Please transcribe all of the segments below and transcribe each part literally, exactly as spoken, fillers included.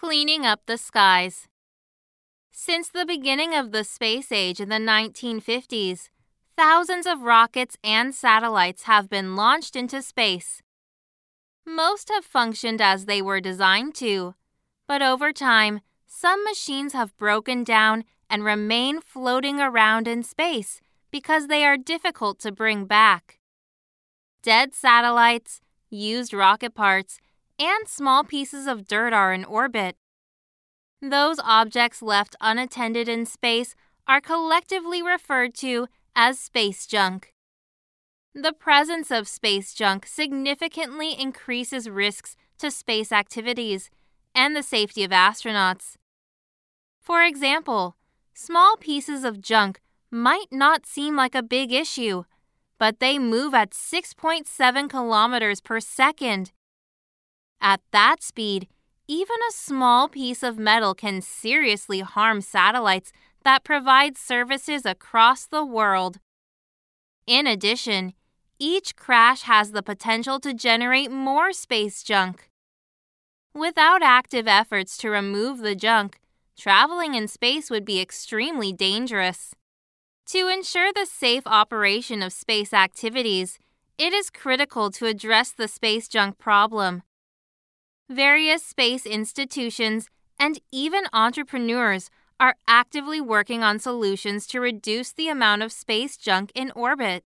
Cleaning up the skies. Since the beginning of the space age in the nineteen fifties, thousands of rockets and satellites have been launched into space. Most have functioned as they were designed to, but over time, some machines have broken down and remain floating around in space because they are difficult to bring back. Dead satellites, used rocket parts, and small pieces of dirt are in orbit. Those objects left unattended in space are collectively referred to as space junk. The presence of space junk significantly increases risks to space activities and the safety of astronauts. For example, small pieces of junk might not seem like a big issue, but they move at six point seven kilometers per second. At that speed, even a small piece of metal can seriously harm satellites that provide services across the world. In addition, each crash has the potential to generate more space junk. Without active efforts to remove the junk, traveling in space would be extremely dangerous. To ensure the safe operation of space activities, it is critical to address the space junk problem. Various space institutions and even entrepreneurs are actively working on solutions to reduce the amount of space junk in orbit.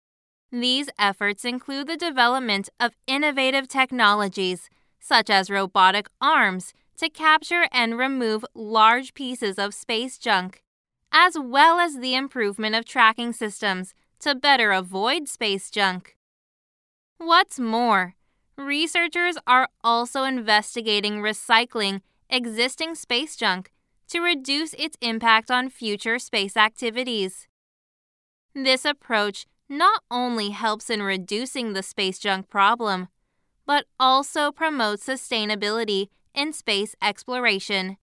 These efforts include the development of innovative technologies, such as robotic arms, to capture and remove large pieces of space junk, as well as the improvement of tracking systems to better avoid space junk. What's more, researchers are also investigating recycling existing space junk to reduce its impact on future space activities. This approach not only helps in reducing the space junk problem, but also promotes sustainability in space exploration.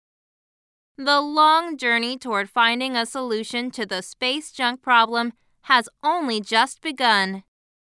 The long journey toward finding a solution to the space junk problem has only just begun.